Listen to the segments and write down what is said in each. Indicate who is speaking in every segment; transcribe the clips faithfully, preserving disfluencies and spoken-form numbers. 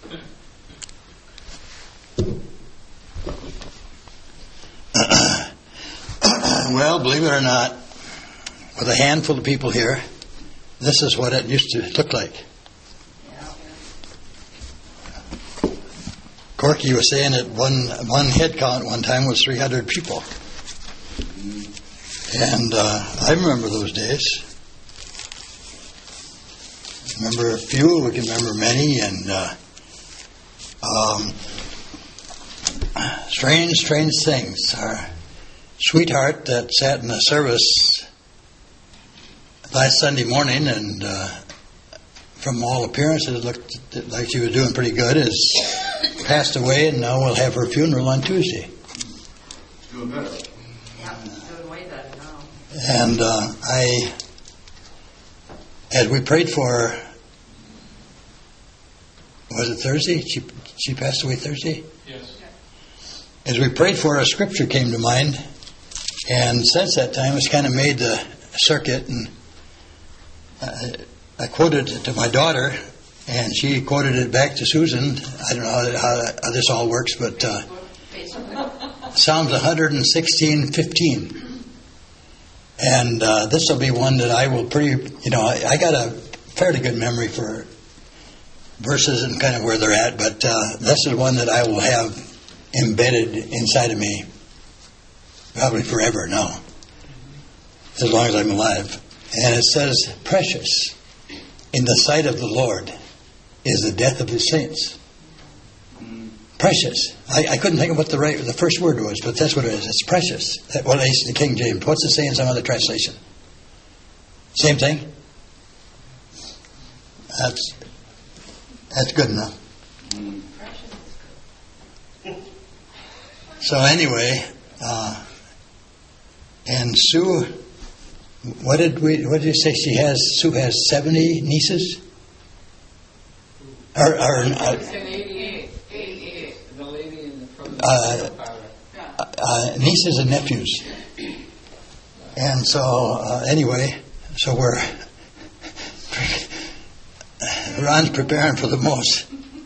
Speaker 1: Well, believe it or not, with a handful of people here, this is what it used to look like. Corky was saying that one one head count one time was three hundred people. And uh, I remember those days. Remember a few, we can remember many, and uh, um, strange, strange things. Our sweetheart that sat in the service last Sunday morning, and uh, from all appearances looked like she was doing pretty good, is passed away, and now we'll have her funeral on Tuesday.
Speaker 2: Doing better.
Speaker 3: Yeah, doing way better now.
Speaker 1: And uh, I, as we prayed for her, was it Thursday? She she passed away Thursday?
Speaker 2: Yes.
Speaker 1: As we prayed for her, a scripture came to mind, and since that time it's kind of made the circuit, and I, I quoted it to my daughter, and she quoted it back to Susan. I don't know how, how, how this all works, but uh, Psalms one sixteen fifteen. And uh, this will be one that I will pretty, you know, I, I got a fairly good memory for verses and kind of where they're at, but uh, this is one that I will have embedded inside of me probably forever now, as long as I'm alive. And it says, precious in the sight of the Lord is the death of his saints. Precious. I, I couldn't think of what the right, the first word was, but that's what it is. It's precious. That, well, it's the King James. What's it say in some other translation? Same thing? That's that's good enough. So anyway, uh, and Sue, what did we? What did you say? She has Sue has seventy nieces. Or, or uh,
Speaker 4: eighty-eight. eighty-eight. The lady in the from the
Speaker 1: uh, uh, nieces and nephews. And so uh, anyway, so we're Ron's preparing for the most.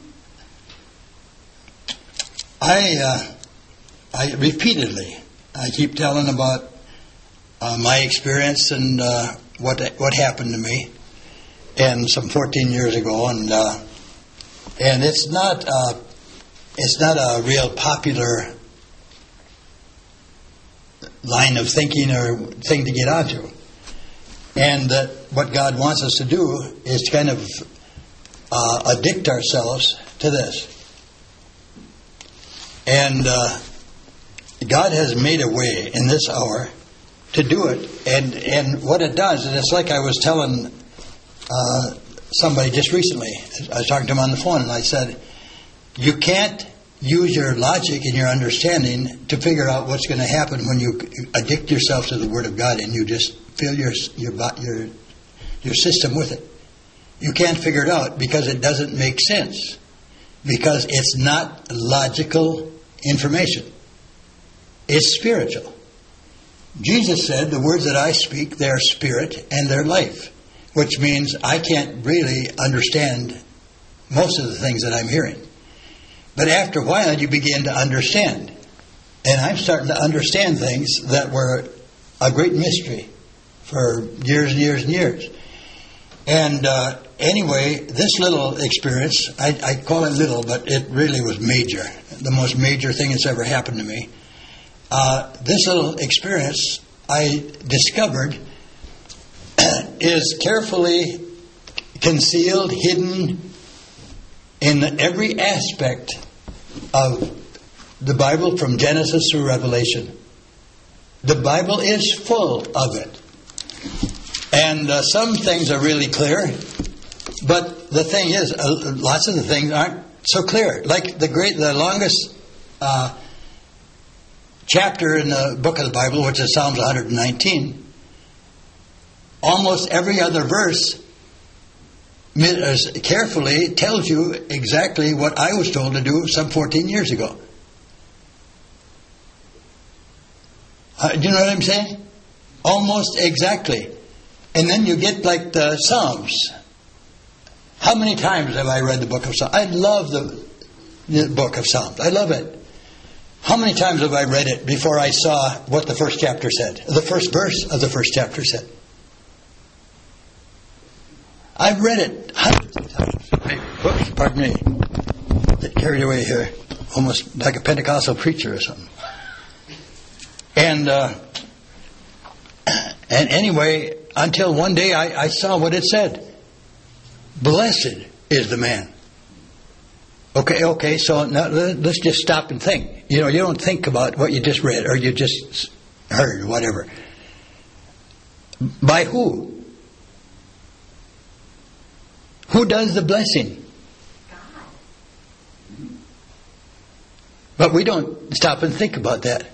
Speaker 1: I uh, I repeatedly I keep telling about uh, my experience and uh, what what happened to me, and some fourteen years ago, and uh, and it's not uh, it's not a real popular line of thinking or thing to get onto, and that what God wants us to do is to kind of uh, addict ourselves to this. And uh, God has made a way in this hour to do it. And, and what it does, and it's like I was telling uh, somebody just recently, I was talking to him on the phone, and I said, you can't use your logic and your understanding to figure out what's going to happen when you addict yourself to the Word of God and you just fill your your your your system with it. You can't figure it out because it doesn't make sense, because it's not logical information. It's spiritual. Jesus said, the words that I speak, they're spirit and they're life, which means I can't really understand most of the things that I'm hearing. But after a while, you begin to understand. And I'm starting to understand things that were a great mystery for years and years and years. And uh, anyway, this little experience, I, I call it little, but it really was major. The most major thing that's ever happened to me. Uh, this little experience, I discovered, is carefully concealed, hidden in every aspect of the Bible from Genesis through Revelation. The Bible is full of it. And uh, some things are really clear, but the thing is, uh, lots of the things aren't so clear. Like the great, the longest uh, chapter in the book of the Bible, which is Psalms one nineteen, almost every other verse carefully tells you exactly what I was told to do some fourteen years ago. Uh, do you know what I'm saying? Almost exactly. And then you get like the Psalms. How many times have I read the book of Psalms? I love the, the book of Psalms. I love it. How many times have I read it before I saw what the first chapter said? The first verse of the first chapter said. I've read it hundreds of times. Hey, whoops, pardon me. Get carried away here. Almost like a Pentecostal preacher or something. And uh, and anyway, until one day I, I saw what it said. Blessed is the man. Okay, okay, so now let's just stop and think. You know, you don't think about what you just read or you just heard, whatever. By who? Who does the blessing?
Speaker 3: God.
Speaker 1: But we don't stop and think about that.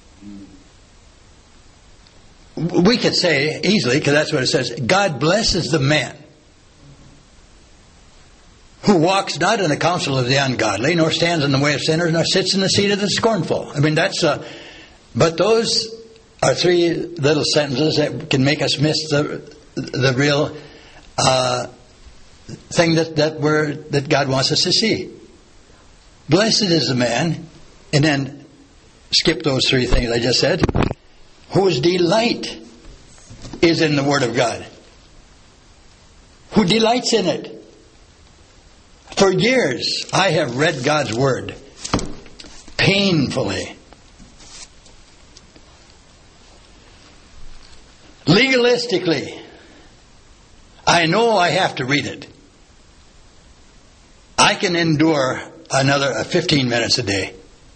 Speaker 1: We could say easily, because that's what it says, God blesses the man who walks not in the counsel of the ungodly, nor stands in the way of sinners, nor sits in the seat of the scornful. I mean, that's... Uh, but those are three little sentences that can make us miss the the real uh, thing that that we're that God wants us to see. Blessed is the man, and then skip those three things I just said, whose delight is in the Word of God. Who delights in it. For years, I have read God's Word painfully. Legalistically, I know I have to read it. I can endure another fifteen minutes a day.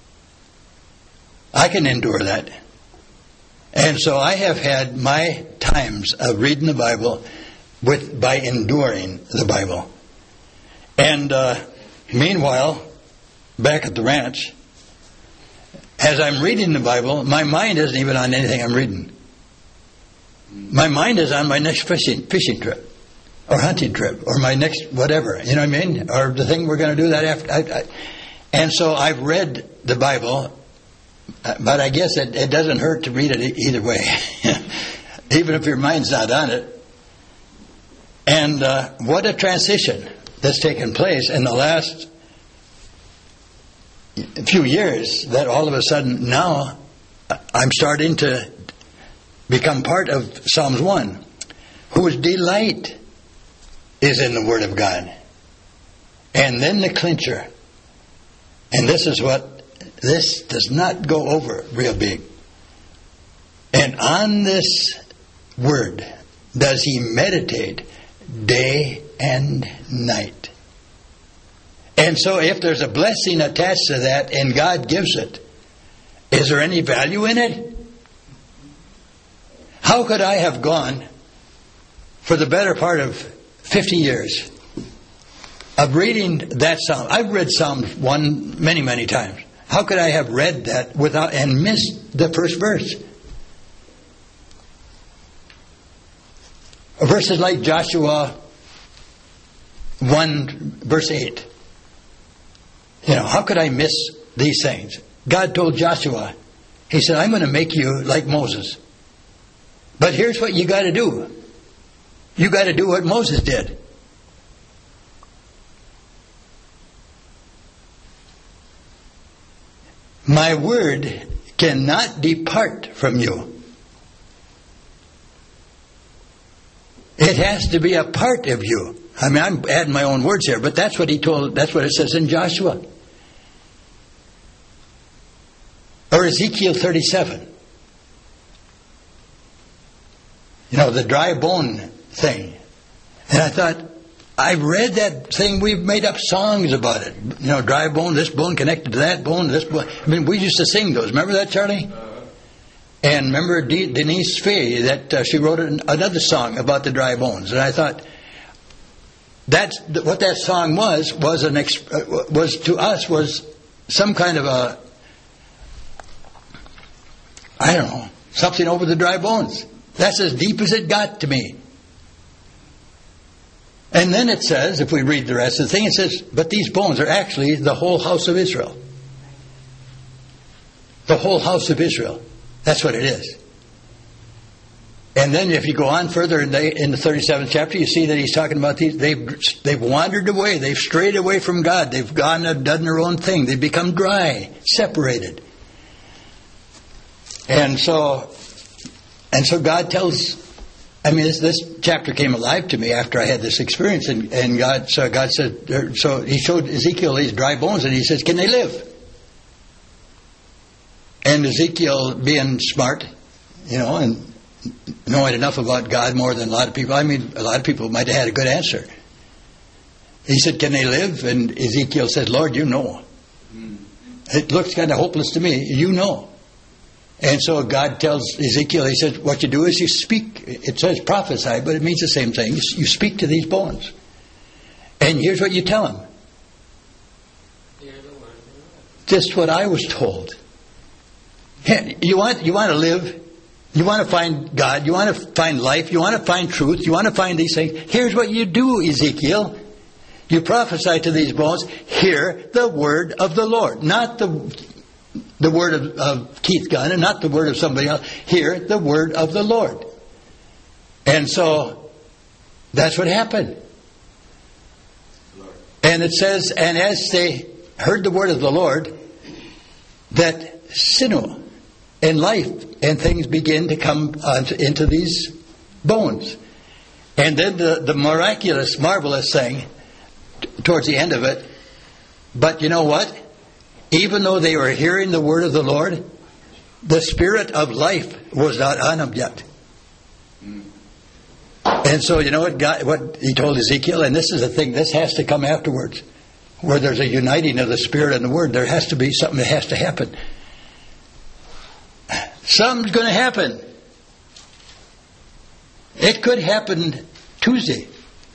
Speaker 1: I can endure that. And so I have had my times of reading the Bible with by enduring the Bible. And uh, meanwhile, back at the ranch, as I'm reading the Bible, my mind isn't even on anything I'm reading. My mind is on my next fishing fishing trip, or hunting trip, or my next whatever. You know what I mean? Or the thing we're going to do that after. I, I, and so I've read the Bible, but I guess it, it doesn't hurt to read it either way, even if your mind's not on it. And uh, what a transition that's taken place in the last few years, that all of a sudden now I'm starting to become part of Psalms one, whose delight is in the Word of God. And then the clincher, and this is what, this does not go over real big. And on this Word does he meditate day and night. And so if there's a blessing attached to that and God gives it, is there any value in it? How could I have gone for the better part of fifty years of reading that psalm? I've read Psalms one many, many times. How could I have read that without and missed the first verse? Verses like Joshua one, verse eight. You know, how could I miss these things? God told Joshua, he said, I'm going to make you like Moses. But here's what you got to do. You got to do what Moses did. My word cannot depart from you. It has to be a part of you. I mean, I'm adding my own words here, but that's what he told, that's what it says in Joshua. Or Ezekiel thirty-seven. You know, the dry bone thing. And I thought, I read that thing, we've made up songs about it. You know, dry bone, this bone connected to that bone, this bone. I mean, we used to sing those. Remember that, Charlie? And remember De- Denise Fay, that uh, she wrote an, another song about the dry bones. And I thought, that's what that song was, was an exp- uh, was to us, was some kind of a, I don't know, something over the dry bones. That's as deep as it got to me. And then it says, if we read the rest of the thing, it says, but these bones are actually the whole house of Israel. The whole house of Israel. That's what it is. And then if you go on further in the, in the thirty-seventh chapter, you see that he's talking about these, they've, they've wandered away. They've strayed away from God. They've gone and done their own thing. They've become dry, separated. And so, and so God tells, I mean, this, this chapter came alive to me after I had this experience. And, and God, so God said, so he showed Ezekiel these dry bones and he says, can they live? And Ezekiel, being smart, you know, and knowing enough about God more than a lot of people, I mean, a lot of people might have had a good answer. He said, can they live? And Ezekiel said, Lord, you know. It looks kind of hopeless to me. You know. And so God tells Ezekiel, he says, what you do is you speak. It says prophesy, but it means the same thing. You speak to these bones. And here's what you tell them. Just what I was told. You want, you want to live. You want to find God. You want to find life. You want to find truth. You want to find these things. Here's what you do, Ezekiel. You prophesy to these bones. Hear the word of the Lord. Not the, the word of, of Keith Gunn and not the word of somebody else. Hear the word of the Lord. And so that's what happened. And it says, and as they heard the word of the Lord, that sinew and life and things begin to come onto, into these bones. And then the, the miraculous, marvelous thing t- towards the end of it, but you know what? Even though they were hearing the word of the Lord, the spirit of life was not on them yet. And so you know what God, what he told Ezekiel, and this is the thing, this has to come afterwards, where there's a uniting of the spirit and the word. There has to be something that has to happen. Something's going to happen. It could happen Tuesday.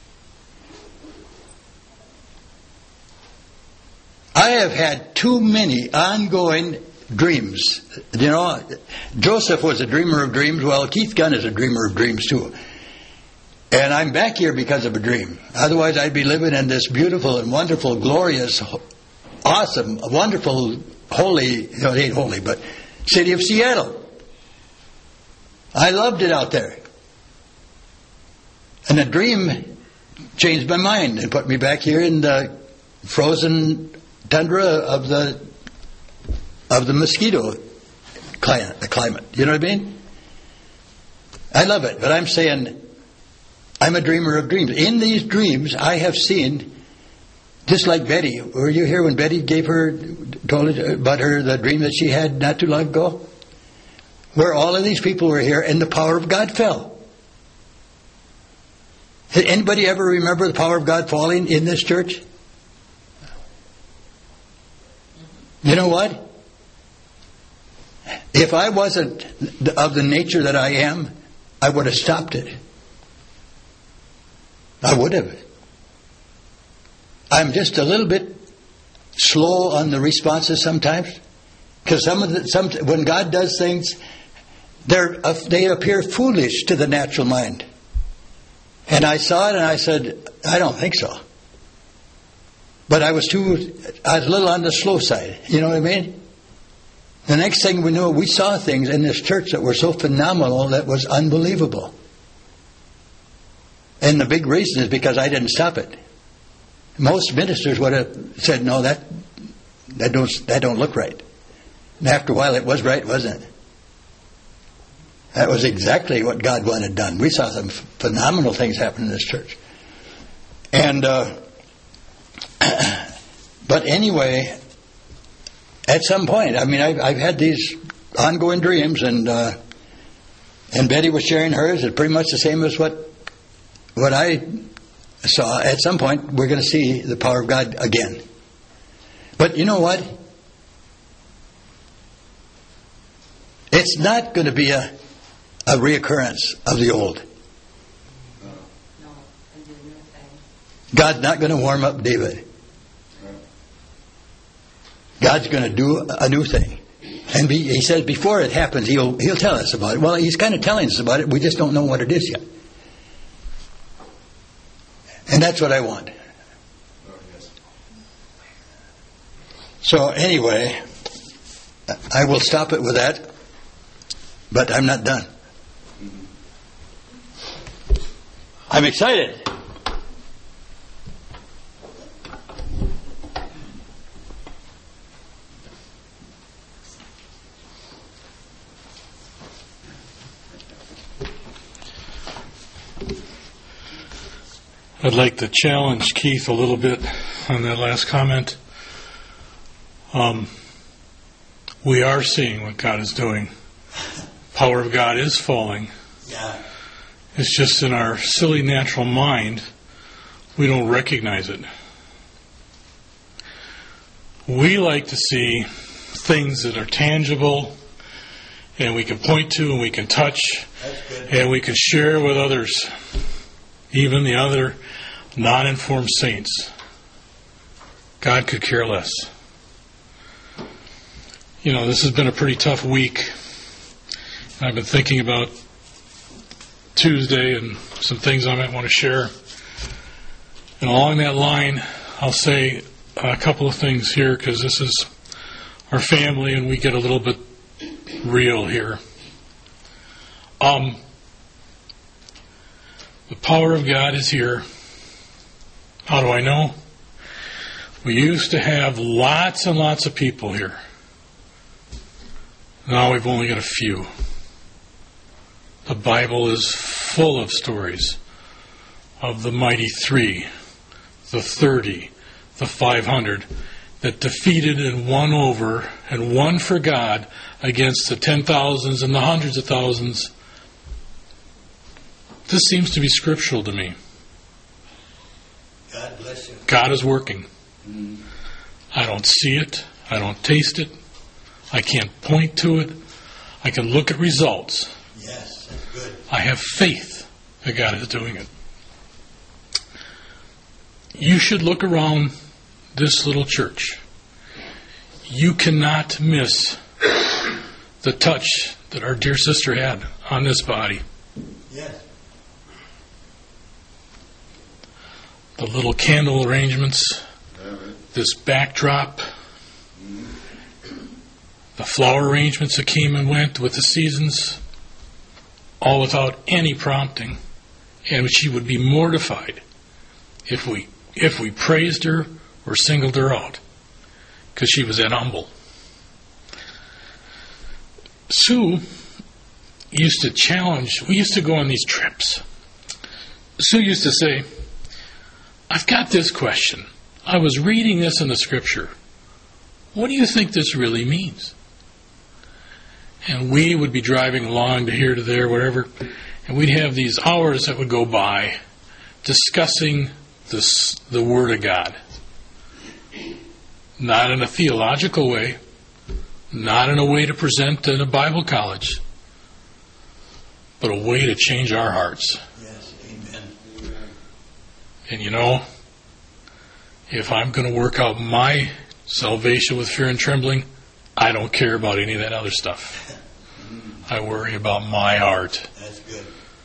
Speaker 1: I have had too many ongoing dreams. You know, Joseph was a dreamer of dreams. Well, Keith Gunn is a dreamer of dreams too. And I'm back here because of a dream. Otherwise, I'd be living in this beautiful and wonderful, glorious, awesome, wonderful, holy, you know, it ain't holy, but city of Seattle. I loved it out there. And a dream changed my mind and put me back here in the frozen tundra of the of the mosquito climate. You know what I mean? I love it, but I'm saying I'm a dreamer of dreams. In these dreams, I have seen, just like Betty. Were you here when Betty gave her, told about her the dream that she had not too long ago? Where all of these people were here and the power of God fell. Did anybody ever remember the power of God falling in this church? You know what? If I wasn't of the nature that I am, I would have stopped it. I would have. I'm just a little bit slow on the responses sometimes, because some of the some when God does things, they're uh, they appear foolish to the natural mind. And I saw it and I said, I don't think so. But I was too, I was a little on the slow side. You know what I mean? The next thing we knew, we saw things in this church that were so phenomenal that was unbelievable. And the big reason is because I didn't stop it. Most ministers would have said, no, that that don't that don't look right. And after a while it was right, wasn't it? That was exactly what God wanted done. We saw some phenomenal things happen in this church. And uh, but anyway, at some point, I mean, I've, I've had these ongoing dreams, and uh, and Betty was sharing hers. It's pretty much the same as what what I saw. At some point, we're going to see the power of God again. But you know what? It's not going to be a a reoccurrence of the old. God's not going to warm up David. God's going to do a new thing. And be, he says before it happens, he'll he'll tell us about it. Well, he's kind of telling us about it. We just don't know what it is yet. And that's what I want. So anyway, I will stop it with that. But I'm not done. I'm excited.
Speaker 5: I'd like to challenge Keith a little bit on that last comment. Um, we are seeing what God is doing. Power of God is falling.
Speaker 1: Yeah.
Speaker 5: It's just in our silly natural mind, we don't recognize it. We like to see things that are tangible and we can point to and we can touch and we can share with others, even the other non-informed saints. God could care less. You know, this has been a pretty tough week. I've been thinking about Tuesday and some things I might want to share. And along that line, I'll say a couple of things here because this is our family and we get a little bit real here. Um, the power of God is here. How do I know? We used to have lots and lots of people here. Now we've only got a few. The Bible is full of stories of the mighty three, the thirty, the five hundred, that defeated and won over and won for God against the ten thousands and the hundreds of thousands. This seems to be scriptural to me.
Speaker 1: God bless you.
Speaker 5: God is working. Mm. I don't see it. I don't taste it. I can't point to it. I can look at results.
Speaker 1: Yes, that's good.
Speaker 5: I have faith that God is doing it. You should look around this little church. You cannot miss the touch that our dear sister had on this body.
Speaker 1: Yes.
Speaker 5: The little candle arrangements, this backdrop, the flower arrangements that came and went with the seasons, all without any prompting. And she would be mortified if we if we praised her or singled her out, because she was that humble. Sue used to challenge, we used to go on these trips. Sue used to say, I've got this question. I was reading this in the scripture. What do you think this really means? And we would be driving along to here, to there, wherever, and we'd have these hours that would go by discussing this, the Word of God. Not in a theological way, not in a way to present in a Bible college, but a way to change our hearts.
Speaker 1: Yes, amen.
Speaker 5: And you know, if I'm going to work out my salvation with fear and trembling, I don't care about any of that other stuff. I worry about my heart.
Speaker 1: That's good.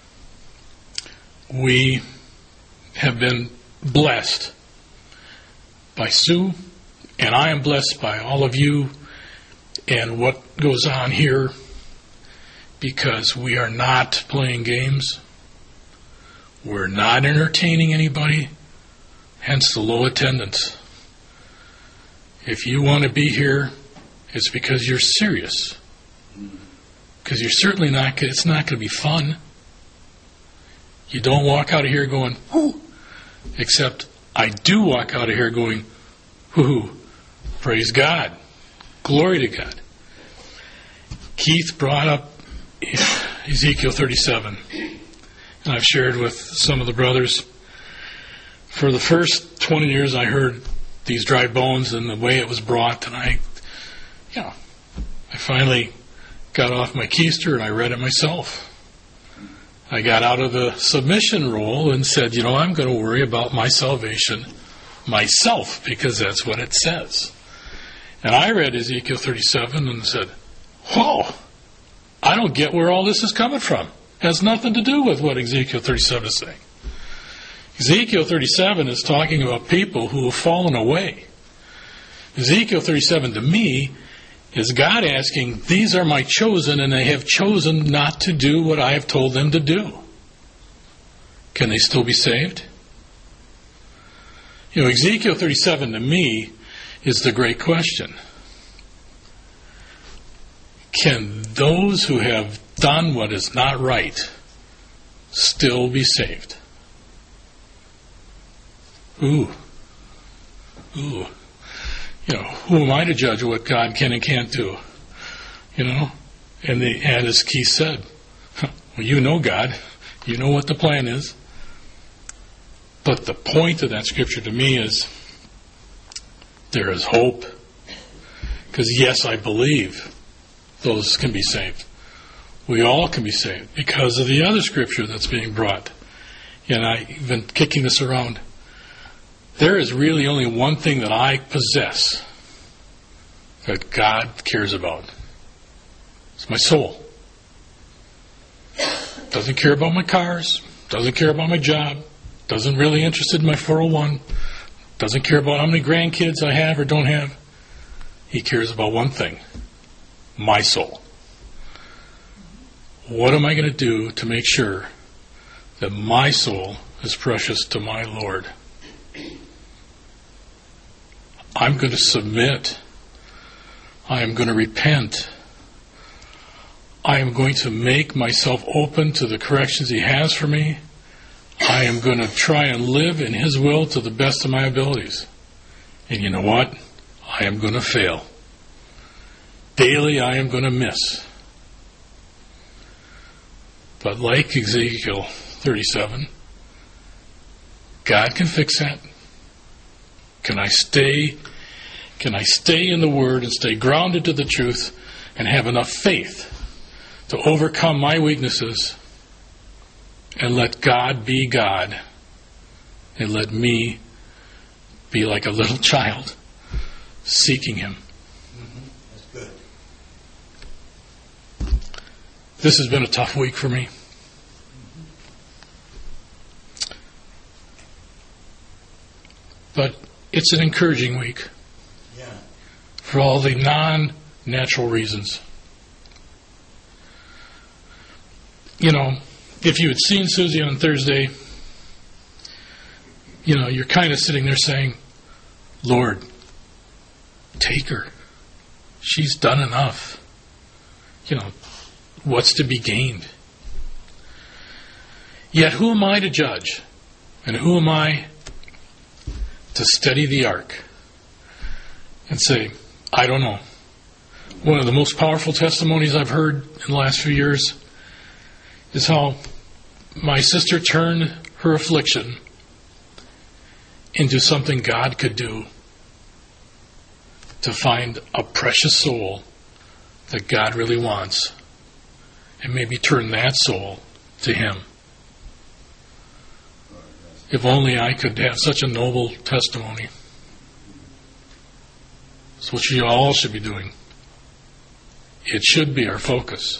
Speaker 5: We have been blessed by Sue, and I am blessed by all of you and what goes on here, because we are not playing games. We're not entertaining anybody, hence the low attendance. If you want to be here, it's because you're serious. Because you're certainly not, it's not going to be fun. You don't walk out of here going, whoo, except I do walk out of here going, whoo, praise God, glory to God. Keith brought up Ezekiel thirty-seven, and I've shared with some of the brothers. For the first twenty years I heard these dry bones and the way it was brought, and I, you know, I finally got off my keister and I read it myself. I got out of the submission role and said, you know, I'm going to worry about my salvation myself, because that's what it says. And I read Ezekiel thirty-seven and said, whoa, I don't get where all this is coming from. It has nothing to do with what Ezekiel thirty-seven is saying. Ezekiel thirty-seven is talking about people who have fallen away. Ezekiel thirty-seven to me is God asking, these are my chosen, and they have chosen not to do what I have told them to do. can they still be saved? You know, Ezekiel thirty-seven to me is the great question. Can those who have done what is not right still be saved? Ooh. Ooh. You know, who am I to judge what God can and can't do? You know? And, the, and as Keith said, well, you know God. You know what the plan is. But the point of that scripture to me is there is hope. Because yes, I believe those can be saved. We all can be saved because of the other scripture that's being brought. And I've been kicking this around. There is really only one thing that I possess that God cares about. It's my soul. Doesn't care about my cars. Doesn't care about my job. Doesn't really interested in my four oh one. Doesn't care about how many grandkids I have or don't have. He cares about one thing. My soul. What am I going to do to make sure that my soul is precious to my Lord? I'm going to submit. I am going to repent. I am going to make myself open to the corrections He has for me. I am going to try and live in His will to the best of my abilities. And you know what? I am going to fail. Daily I am going to miss. But like Ezekiel thirty-seven, God can fix that. Can I stay, can I stay in the Word and stay grounded to the truth and have enough faith to overcome my weaknesses and let God be God and let me be like a little child seeking Him?
Speaker 1: Mm-hmm. That's good.
Speaker 5: This has been a tough week for me. But it's an encouraging week.
Speaker 1: Yeah.
Speaker 5: For all the non-natural reasons. You know, if you had seen Susie on Thursday, you know, you're kind of sitting there saying, Lord, take her. She's done enough. You know, what's to be gained? Yet who am I to judge? And who am I to steady the ark and say, I don't know. One of the most powerful testimonies I've heard in the last few years is how my sister turned her affliction into something God could do to find a precious soul that God really wants and maybe turn that soul to Him. If only I could have such a noble testimony. That's what you all should be doing. It should be our focus.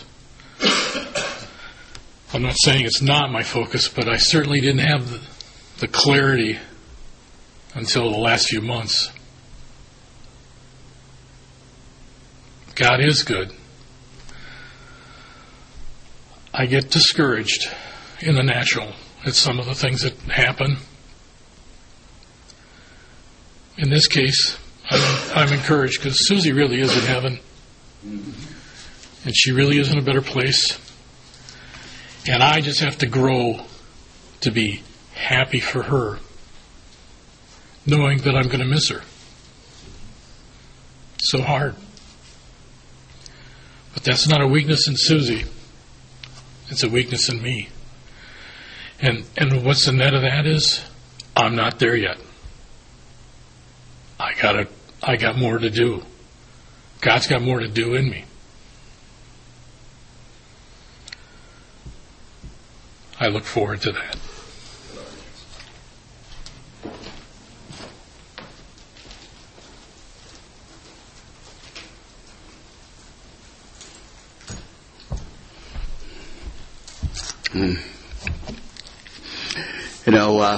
Speaker 5: I'm not saying it's not my focus, but I certainly didn't have the, the clarity until the last few months. God is good. I get discouraged in the natural at some of the things that happen. In this case, I'm, I'm encouraged because Susie really is in heaven. And she really is in a better place. And I just have to grow to be happy for her, knowing that I'm going to miss her. So hard. But that's not a weakness in Susie. It's a weakness in me. And and what's the net of that is, I'm not there yet. I gotta I got more to do. God's got more to do in me. I look forward to that.
Speaker 6: Mm. You know, uh,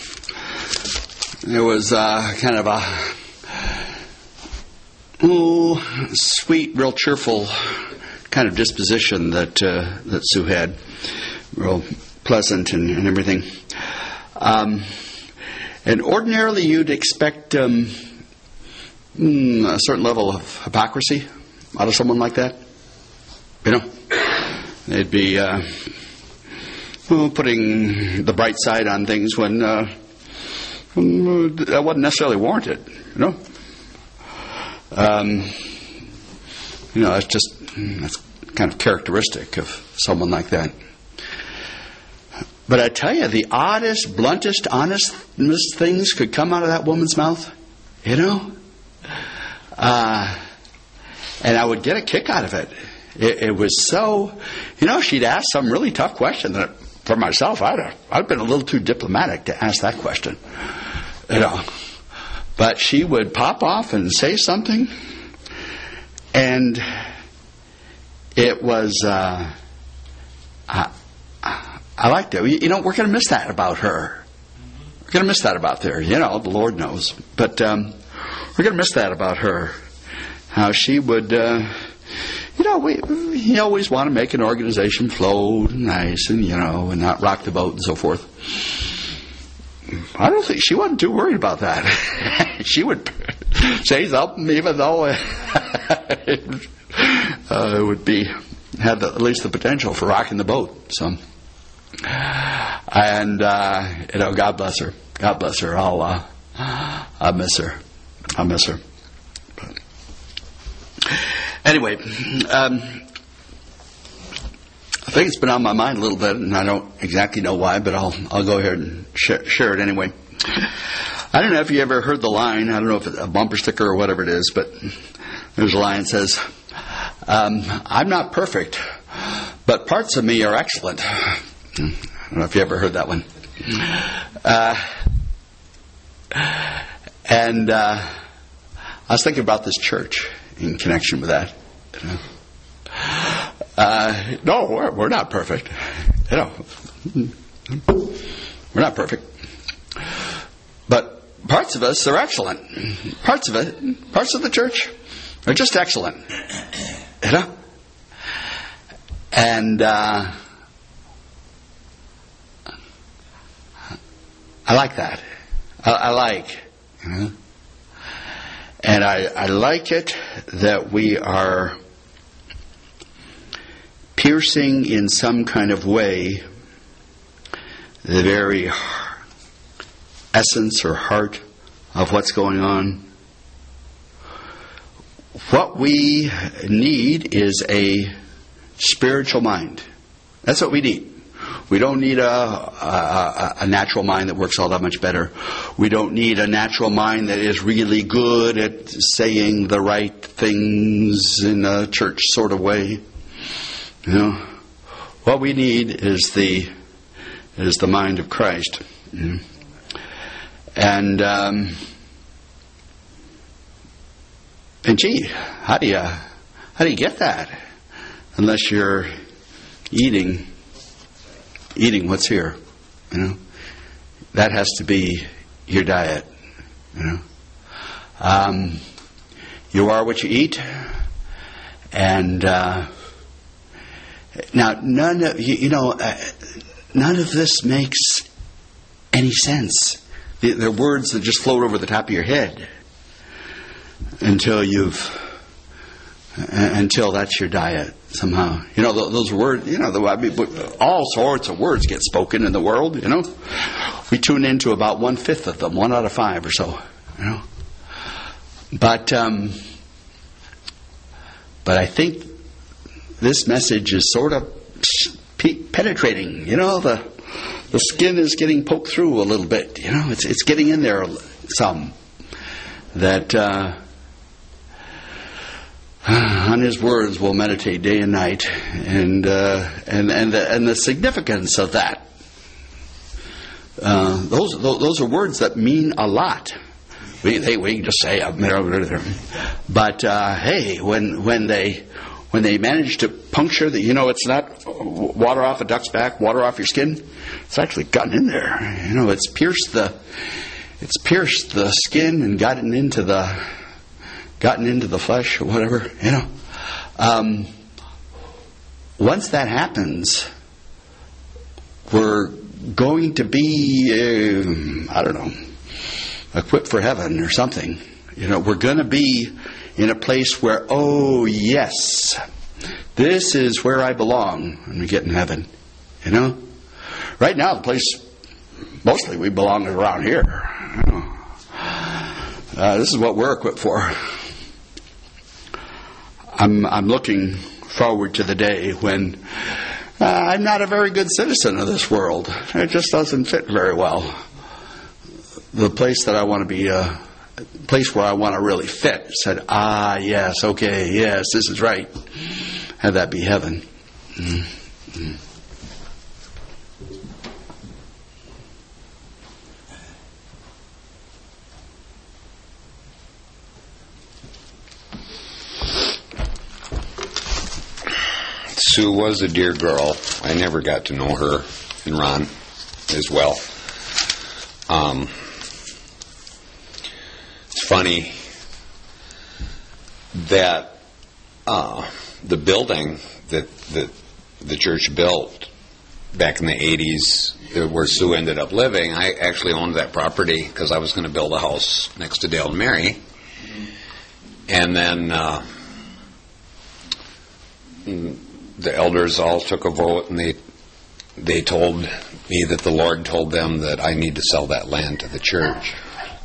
Speaker 6: there was uh, kind of a oh, sweet, real cheerful kind of disposition that uh, that Sue had, real pleasant and, and everything. Um, and ordinarily you'd expect um, mm, a certain level of hypocrisy out of someone like that. You know, they'd be uh, well, putting the bright side on things when uh, that wasn't necessarily warranted. You know, um, you know that's just that's kind of characteristic of someone like that. But I tell you, the oddest, bluntest, honestest things could come out of that woman's mouth. You know, uh, and I would get a kick out of it. It, it was so, you know, she'd ask some really tough question that, for myself, I'd have, I'd have been a little too diplomatic to ask that question, you know. But she would pop off and say something, and it was, uh, I, I liked it. You know, we're going to miss that about her. We're going to miss that about her. You know, the Lord knows. But um, we're going to miss that about her. How she would... Uh, You know, we you always want to make an organization flow nice and, you know, and not rock the boat and so forth. I don't think she wasn't too worried about that. She would say something even though it, uh, it would be, had the, at least the potential for rocking the boat. So, and, uh, you know, God bless her. God bless her. I'll, uh, I'll miss her. I'll miss her. But, anyway, um, I think it's been on my mind a little bit, and I don't exactly know why, but I'll I'll go ahead and share, share it anyway. I don't know if you ever heard the line. I don't know if it's a bumper sticker or whatever it is, but there's a line that says, um, "I'm not perfect, but parts of me are excellent." I don't know if you ever heard that one. Uh, and uh, I was thinking about this church in connection with that. You know? uh, no, we're, we're not perfect. You know, we're not perfect. But parts of us are excellent. Parts of it, parts of the church are just excellent. You know? And uh, I like that. I, I like, you know? And I, I like it that we are piercing in some kind of way the very essence or heart of what's going on. What we need is a spiritual mind. That's what we need. We don't need a, a, a natural mind that works all that much better. We don't need a natural mind that is really good at saying the right things in a church sort of way. You know, what we need is the is the mind of Christ. You know? And um, and gee, how do you how do you get that unless you're eating? Eating what's here, you know, that has to be your diet, you know. Um, you are what you eat, and uh, now none of you, you know, uh, none of this makes any sense. They're words that just float over the top of your head until you've. Until that's your diet somehow, you know, those words. You know, the, I mean, all sorts of words get spoken in the world. You know, we tune into about one fifth of them, one out of five or so. You know, but um, but I think this message is sort of penetrating. You know, the the skin is getting poked through a little bit. You know, it's it's getting in there some. That. Uh, On His words we'll meditate day and night, and uh, and and the, and the significance of that. Uh, those those are words that mean a lot. We they, we can just say, but uh, hey, when when they when they manage to puncture the, you know, it's not water off a duck's back, water off your skin. It's actually gotten in there. You know, it's pierced the it's pierced the skin and gotten into the. gotten into the flesh or whatever, you know. Um, once that happens, we're going to be, uh, I don't know, equipped for heaven or something. You know, we're going to be in a place where, oh, yes, this is where I belong when we get in heaven. You know? Right now, the place, mostly we belong around here. You know? uh, this is what we're equipped for. I'm, I'm looking forward to the day when uh, I'm not a very good citizen of this world. It just doesn't fit very well. The place that I want to be, a uh, place where I want to really fit, said, ah, yes, okay, yes, this is right. Have that be heaven. Mm-hmm.
Speaker 7: Sue was a dear girl. I never got to know her, and Ron as well. Um, it's funny that uh, the building that, that the church built back in the eighties, where Sue ended up living, I actually owned that property because I was going to build a house next to Dale and Mary. And then uh, the elders all took a vote, and they they told me that the Lord told them that I need to sell that land to the church.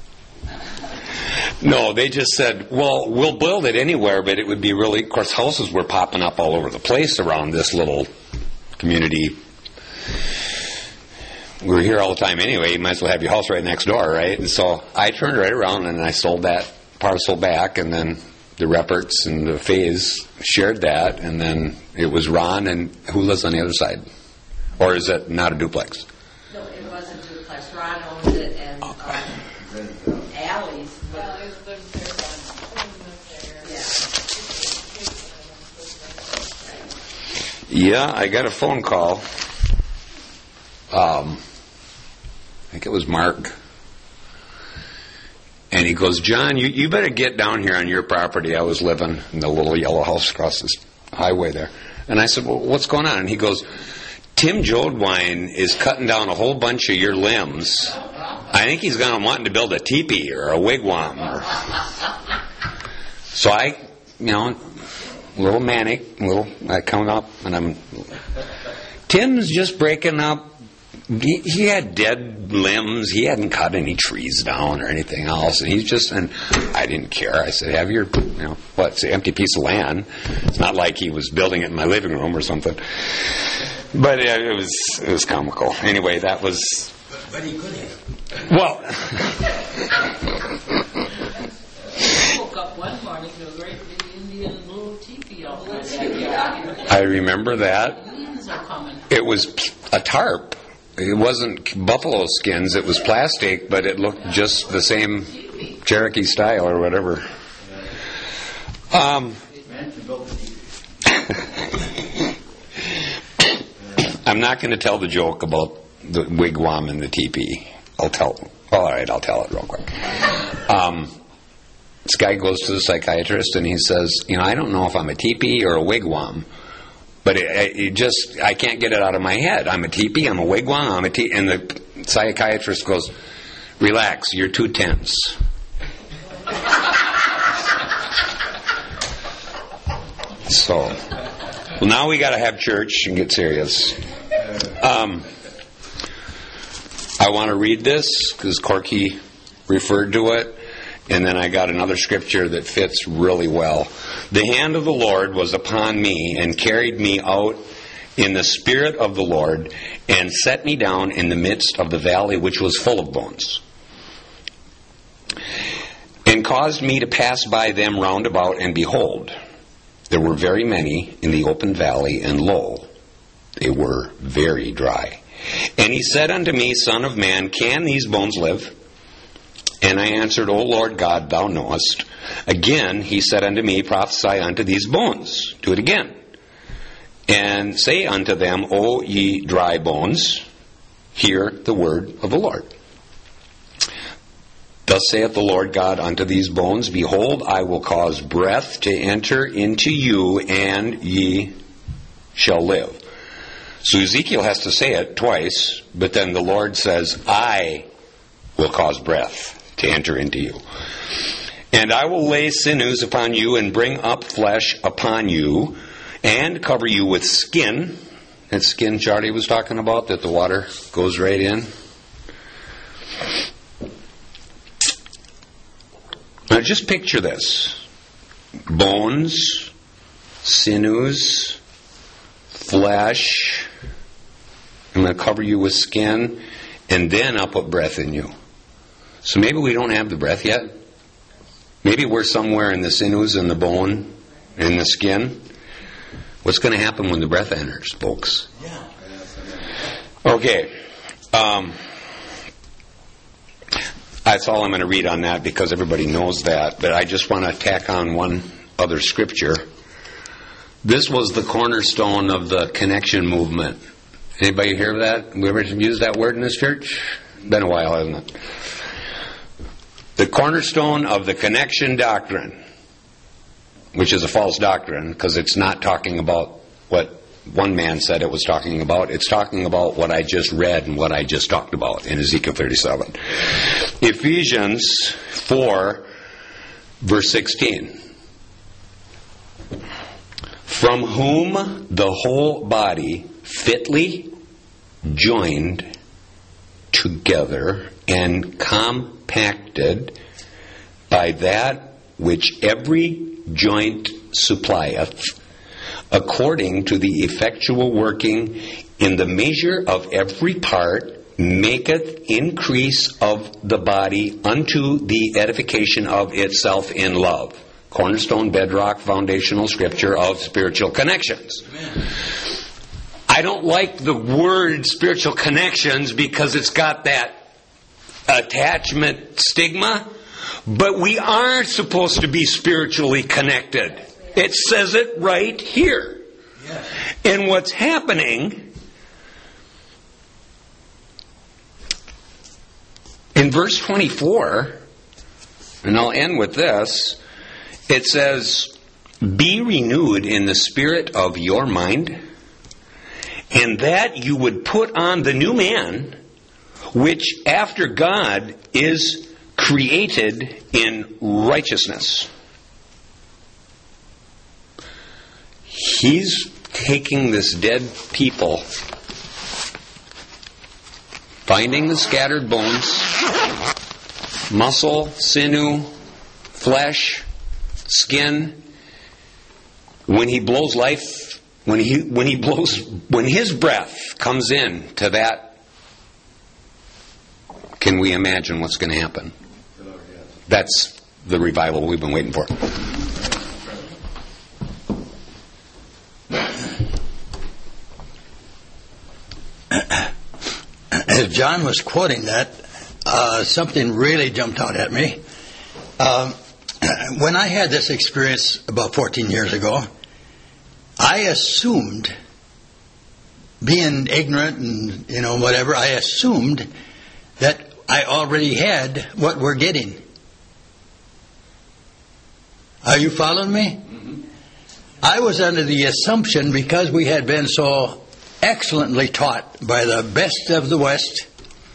Speaker 7: No, they just said, well, we'll build it anywhere, but it would be really, of course, houses were popping up all over the place around this little community. We were here all the time anyway. You might as well have your house right next door, right? And so I turned right around and I sold that parcel back, and then the Repperts and the Fays shared that, and then it was Ron, and who lives on the other side? Or is it not a duplex?
Speaker 3: No, it was a duplex. Ron owns it, and um, Allie's.
Speaker 4: Allie's lives there, Ron lives there.
Speaker 3: Yeah.
Speaker 7: Yeah, I got a phone call. Um, I think it was Mark. And he goes, John, you, you better get down here on your property. I was living in the little yellow house across this highway there. And I said, well, what's going on? And he goes, Tim Jodwine is cutting down a whole bunch of your limbs. I think he's going to want to build a teepee or a wigwam. Or... So I, you know, a little manic, a little, I come up and I'm, Tim's just breaking up. He, he had dead limbs. He hadn't cut any trees down or anything else. And he's just, and I didn't care. I said, have your, you know, what, it's an empty piece of land. It's not like he was building it in my living room or something. But it, it was, it was comical. Anyway, that was.
Speaker 8: But, but he could have.
Speaker 7: Well.
Speaker 4: I woke up one morning to a great big Indian little teepee out there.
Speaker 7: I remember that.
Speaker 4: Indians are coming.
Speaker 7: It was a tarp. It wasn't buffalo skins. It was plastic, but it looked just the same Cherokee style or whatever. Um, I'm not going to tell the joke about the wigwam and the teepee. I'll tell. All right, I'll tell it real quick. Um, this guy goes to the psychiatrist and he says, you know, I don't know if I'm a teepee or a wigwam. But it, it just, I can't get it out of my head. I'm a teepee, I'm a wigwam, I'm a teepee. And the psychiatrist goes, relax, you're too tense. So, well, now we got to have church and get serious. Um, I want to read this because Corky referred to it. And then I got another scripture that fits really well. The hand of the Lord was upon me and carried me out in the spirit of the Lord and set me down in the midst of the valley which was full of bones. And caused me to pass by them round about, and behold, there were very many in the open valley, and lo, they were very dry. And he said unto me, Son of man, can these bones live? And I answered, O Lord God, thou knowest. Again he said unto me, prophesy unto these bones. Do it again. And say unto them, O ye dry bones, hear the word of the Lord. Thus saith the Lord God unto these bones, behold, I will cause breath to enter into you, and ye shall live. So Ezekiel has to say it twice, but then the Lord says, I will cause breath to enter into you. And I will lay sinews upon you and bring up flesh upon you and cover you with skin. That skin Charlie was talking about, that the water goes right in. Now just picture this. Bones, sinews, flesh. I'm going to cover you with skin, and then I'll put breath in you. So maybe we don't have the breath yet. Maybe we're somewhere in the sinews and the bone and the skin. What's going to happen when the breath enters, folks? Okay. Um, that's all I'm going to read on that because everybody knows that. But I just want to tack on one other scripture. This was the cornerstone of the connection movement. Anybody hear of that? We ever used that word in this church? Been a while, hasn't it? The cornerstone of the connection doctrine, which is a false doctrine because it's not talking about what one man said it was talking about. It's talking about what I just read and what I just talked about in Ezekiel thirty-seven. Ephesians four, verse sixteen. From whom the whole body fitly joined together and compacted by that which every joint supplieth, according to the effectual working in the measure of every part, maketh increase of the body unto the edification of itself in love. Cornerstone, bedrock, foundational scripture of spiritual connections. Amen. I don't like the word spiritual connections because it's got that attachment stigma, but we are supposed to be spiritually connected. It says it right here. Yes. And what's happening in verse twenty-four, and I'll end with this, it says, be renewed in the spirit of your mind, and that you would put on the new man, which after God is created in righteousness. He's taking this dead people, finding the scattered bones, muscle, sinew, flesh, skin. When he blows life, when he when he blows, when his breath comes in to that, can we imagine what's going to happen? That's the revival we've been waiting for.
Speaker 1: As John was quoting that, uh, something really jumped out at me. Um, when I had this experience about fourteen years ago, I assumed, being ignorant and, you know, whatever, I assumed that I already had what we're getting. Are you following me? Mm-hmm. I was under the assumption, because we had been so excellently taught by the best of the West,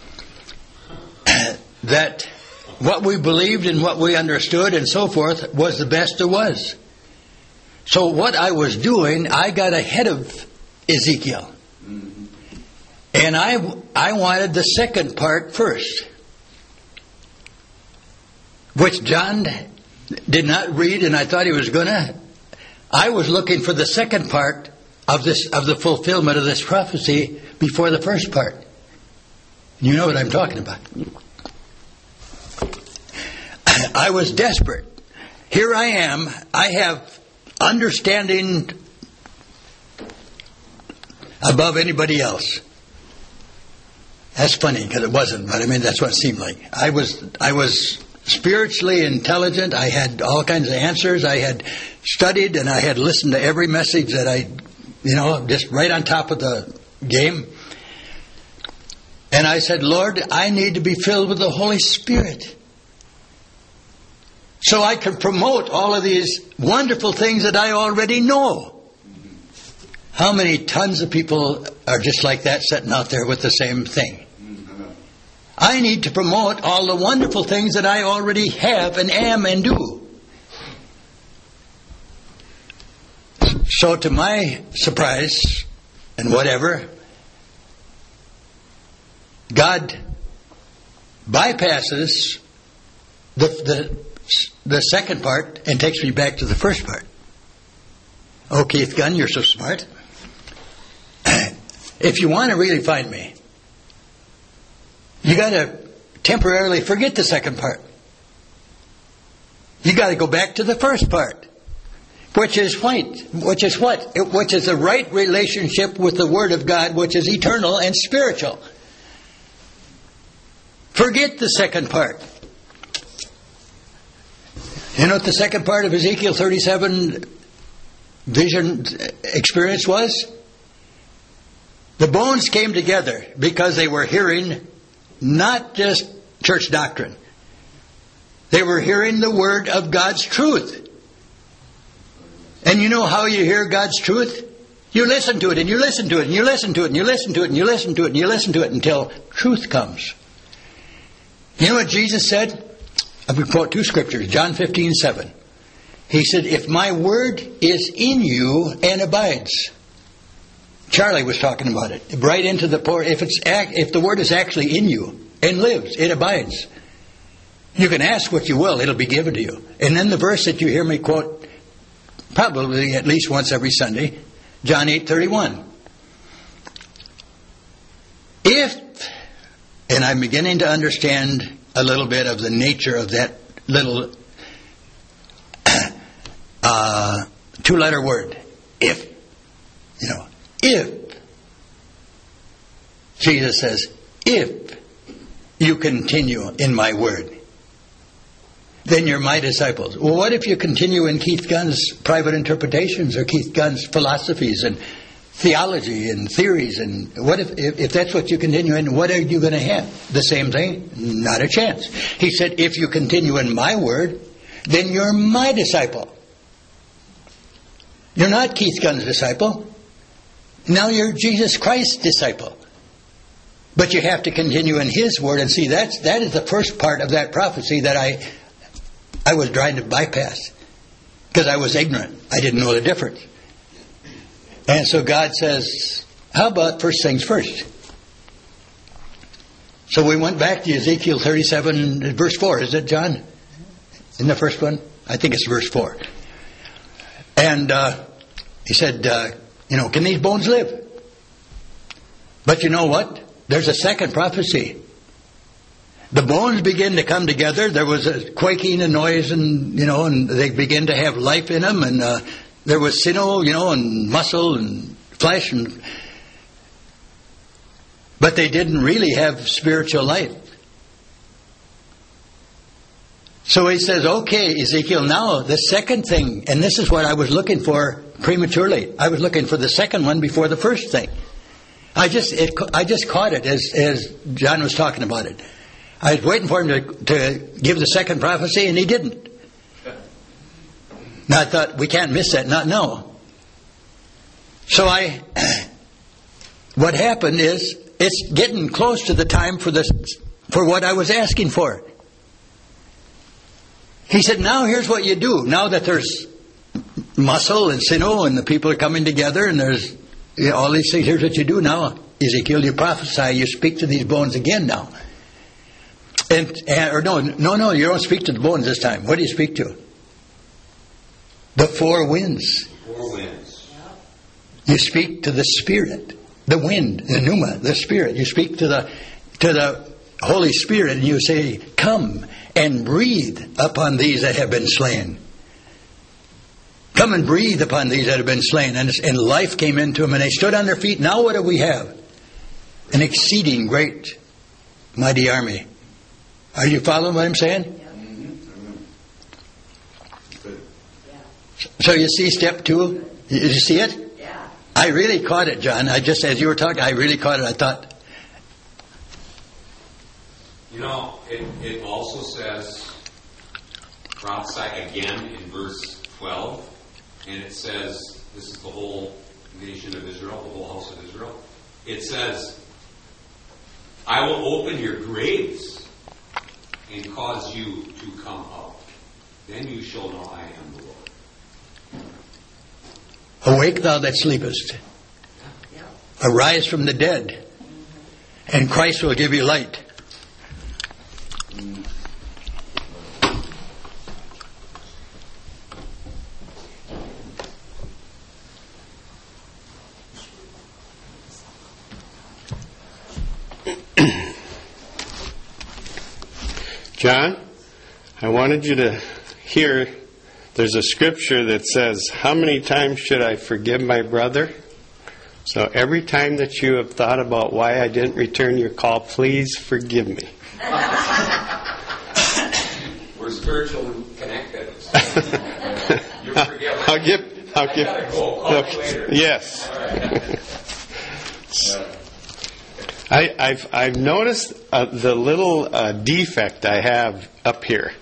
Speaker 1: that what we believed and what we understood and so forth was the best there was. So what I was doing, I got ahead of Ezekiel. Mm-hmm. And I, I wanted the second part first, which John did not read, and I thought he was going to. I was looking for the second part of this, of the fulfillment of this prophecy before the first part. You know what I'm talking about. I was desperate. Here I am. I have understanding above anybody else. That's funny because it wasn't, but I mean that's what it seemed like. I was I was spiritually intelligent. I had all kinds of answers. I had studied and I had listened to every message that I, you know, just right on top of the game. And I said, Lord, I need to be filled with the Holy Spirit, so I can promote all of these wonderful things that I already know. How many tons of people are just like that sitting out there with the same thing? I need to promote all the wonderful things that I already have and am and do. So to my surprise and whatever, God bypasses the, the, the second part and takes me back to the first part. Oh, Keith Gunn, you're so smart. If you want to really find me, you got to temporarily forget the second part. You got to go back to the first part, which is what? Which is what? Which is the right relationship with the Word of God, which is eternal and spiritual. Forget the second part. You know what the second part of Ezekiel thirty-seven vision experience was? The bones came together because they were hearing not just church doctrine. They were hearing the word of God's truth. And you know how you hear God's truth? You listen to it, and you listen to it, and you listen to it, and you listen to it, and you listen to it, and you listen to it until truth comes. You know what Jesus said? I'm going to quote two scriptures. John fifteen seven. He said, if my word is in you and abides. Charlie was talking about it. Right into the poor. If it's if the word is actually in you and lives, it abides. You can ask what you will; it'll be given to you. And then the verse that you hear me quote, probably at least once every Sunday, John eight thirty one. If, and I'm beginning to understand a little bit of the nature of that little uh, two-letter word, if, you know. If, Jesus says, if you continue in my word, then you're my disciples. Well, what if you continue in Keith Gunn's private interpretations or Keith Gunn's philosophies and theology and theories? And what if, if, if that's what you continue in, what are you going to have? The same thing? Not a chance. He said, if you continue in my word, then you're my disciple. You're not Keith Gunn's disciple. Now you're Jesus Christ's disciple. But you have to continue in His Word. And see, that's, that is the first part of that prophecy that I I was trying to bypass. Because I was ignorant. I didn't know the difference. And so God says, how about first things first? So we went back to Ezekiel thirty-seven, verse four. Is it, John? In the first one? I think it's verse four. And uh, he said... Uh, You know, can these bones live? But you know what? There's a second prophecy. The bones begin to come together. There was a quaking and noise, and you know, and they begin to have life in them. And uh, there was sinew, you know, and muscle and flesh, and but they didn't really have spiritual life. So he says, "Okay, Ezekiel. Now the second thing, and this is what I was looking for." Prematurely, I was looking for the second one before the first thing. I just, it, I just caught it as as John was talking about it. I was waiting for him to to give the second prophecy, and he didn't. Now I thought we can't miss that. Not no. So I, what happened is it's getting close to the time for this for what I was asking for. He said, "Now here's what you do. Now that there's muscle and sinew, and the people are coming together, and there's you know, all these things. Here's what you do now, Ezekiel. You prophesy. You speak to these bones again now. And, and or no, no, no. You don't speak to the bones this time. What do you speak to? The four winds.
Speaker 7: Four winds.
Speaker 1: You speak to the Spirit, the wind, the pneuma, the Spirit. You speak to the to the Holy Spirit, and you say, "Come and breathe upon these that have been slain." Come and breathe upon these that have been slain. And, and life came into them, and they stood on their feet. Now what do we have? An exceeding great, mighty army. Are you following what I'm saying? Yeah. So you see step two? Did you see it?
Speaker 3: Yeah.
Speaker 1: I really caught it, John. I just, as you were talking, I really caught it. I thought.
Speaker 9: You know, it, it also says, prophesy again in verse twelve. And it says, this is the whole nation of Israel, the whole house of Israel. It says, I will open your graves and cause you to come out. Then you shall know I am the Lord.
Speaker 1: Awake, thou that sleepest. Arise from the dead, and Christ will give you light.
Speaker 10: John, I wanted you to hear, there's a scripture that says, how many times should I forgive my brother? So every time that you have thought about why I didn't return your call, please forgive me.
Speaker 7: We're spiritually connected. You're forgiven.
Speaker 10: I'll give, I'll
Speaker 7: I
Speaker 10: give.
Speaker 7: gotta go. Call
Speaker 10: Okay.
Speaker 7: you later.
Speaker 10: Yes.
Speaker 7: All right.
Speaker 10: I, I've I've noticed uh, the little uh, defect I have up here.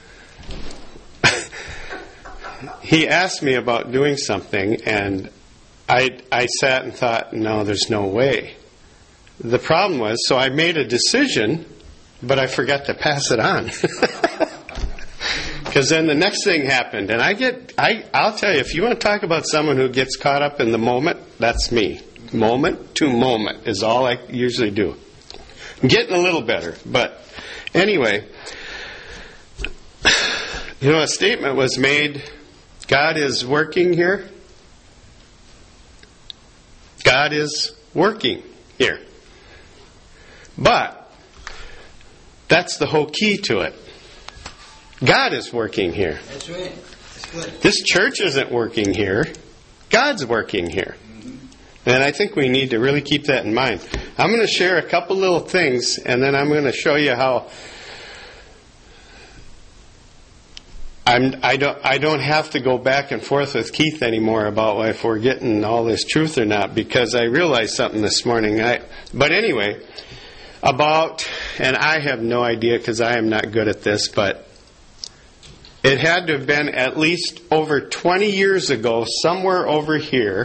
Speaker 10: He asked me about doing something, and I I sat and thought, no, there's no way. The problem was, so I made a decision, but I forgot to pass it on. Because then the next thing happened, and I get I I'll tell you, if you want to talk about someone who gets caught up in the moment, that's me. Moment to moment is all I usually do. I'm getting a little better, but anyway, you know, a statement was made, God is working here. God is working here. But that's the whole key to it. God is working here.
Speaker 8: That's right. That's good.
Speaker 10: This church isn't working here. God's working here. And I think we need to really keep that in mind. I'm going to share a couple little things, and then I'm going to show you how I'm, I don't I don't have to go back and forth with Keith anymore about if we're getting all this truth or not, because I realized something this morning. I, but anyway, about, and I have no idea because I am not good at this, but it had to have been at least over twenty years ago, somewhere over here,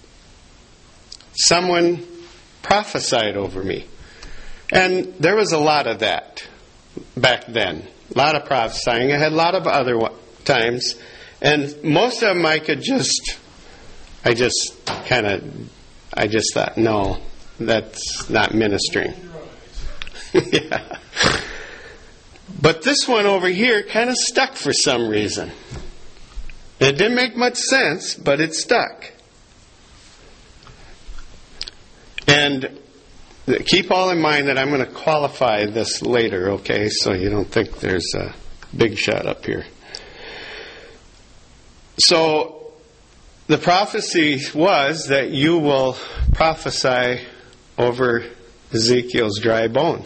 Speaker 10: someone prophesied over me. And there was a lot of that back then. A lot of prophesying. I had a lot of other times. And most of them I could just, I just kind of, I just thought, no, that's not ministering. Yeah. But this one over here kind of stuck for some reason. It didn't make much sense, but it stuck. And keep all in mind that I'm going to qualify this later, okay? So you don't think there's a big shot up here. So the prophecy was that you will prophesy over Ezekiel's dry bones.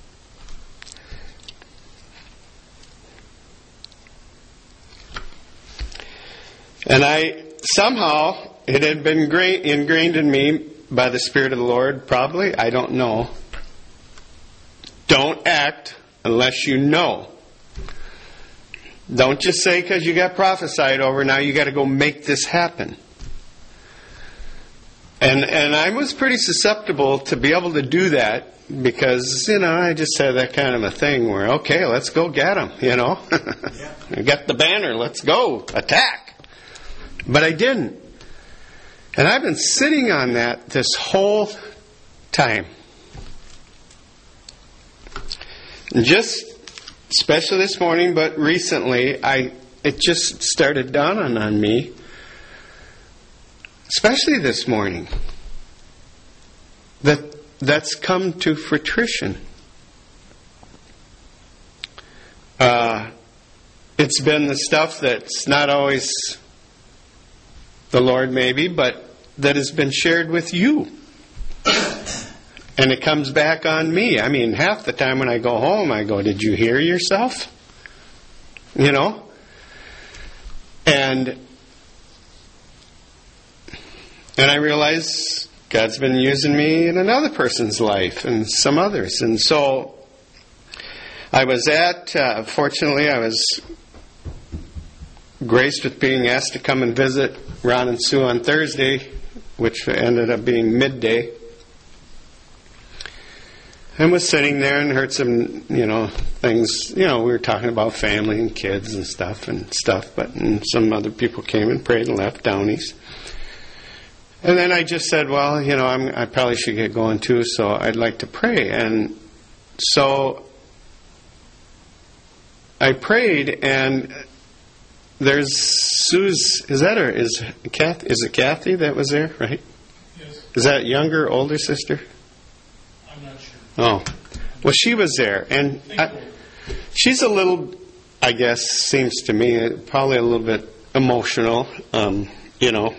Speaker 10: And I, somehow, it had been gra- ingrained in me by the Spirit of the Lord, probably, I don't know. Don't act unless you know. Don't just say because you got prophesied over, now you got to go make this happen. And and I was pretty susceptible to be able to do that because, you know, I just had that kind of a thing where, okay, let's go get them, you know. Yeah. I got the banner, let's go, attack. But I didn't. And I've been sitting on that this whole time. Just, especially this morning, but recently, I it just started dawning on me, especially this morning, that that's come to fruition. Uh, it's been the stuff that's not always the Lord maybe, but that has been shared with you. And it comes back on me. I mean, half the time when I go home, I go, did you hear yourself? You know? And and I realize God's been using me in another person's life and some others. And so I was at, uh, fortunately, I was graced with being asked to come and visit Ron and Sue on Thursday which ended up being midday. And was sitting there and heard some, you know, things. You know, we were talking about family and kids and stuff and stuff. But and some other people came and prayed and left, Downies. And then I just said, well, you know, I'm, I probably should get going too, so I'd like to pray. And so I prayed, and there's Sue's. Is that her? Is Kathy? Is it Kathy that was there? Right?
Speaker 5: Yes.
Speaker 10: Is that younger, older sister?
Speaker 5: I'm not sure.
Speaker 10: Oh, well, she was there, and I, she's a little, I guess, seems to me, probably a little bit emotional. Um, you know.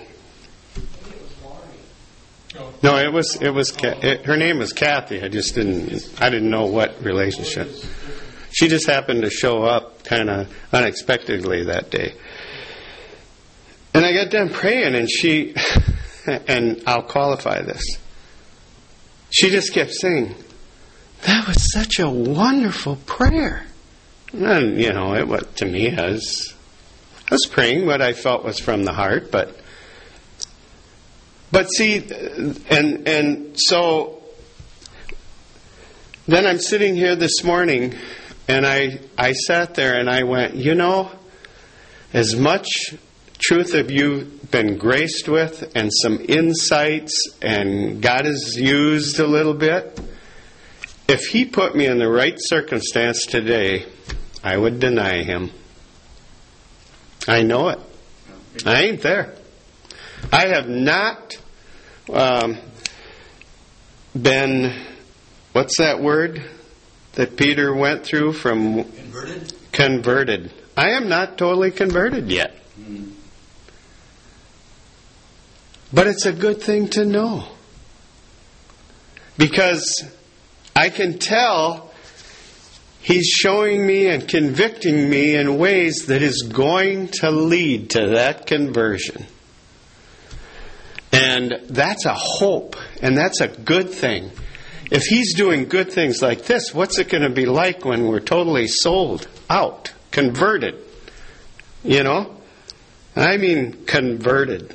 Speaker 10: No, it was it was it, her name was Kathy. I just didn't I didn't know what relationship. She just happened to show up kind of unexpectedly that day. And I got done praying, and she, and I'll qualify this. She just kept saying, "That was such a wonderful prayer." And you know, it was to me I was I was praying what I felt was from the heart, but. But see, and and so then I'm sitting here this morning, and I I sat there and I went, you know, as much truth have you been graced with, and some insights, and God has used a little bit. If He put me in the right circumstance today, I would deny Him. I know it. I ain't there. I have not um, been, what's that word that Peter went through from?
Speaker 1: Converted?
Speaker 10: Converted. I am not totally converted yet. Mm. But it's a good thing to know. Because I can tell He's showing me and convicting me in ways that is going to lead to that conversion. And that's a hope, and that's a good thing. If He's doing good things like this, what's it going to be like when we're totally sold out, converted? You know? I mean converted.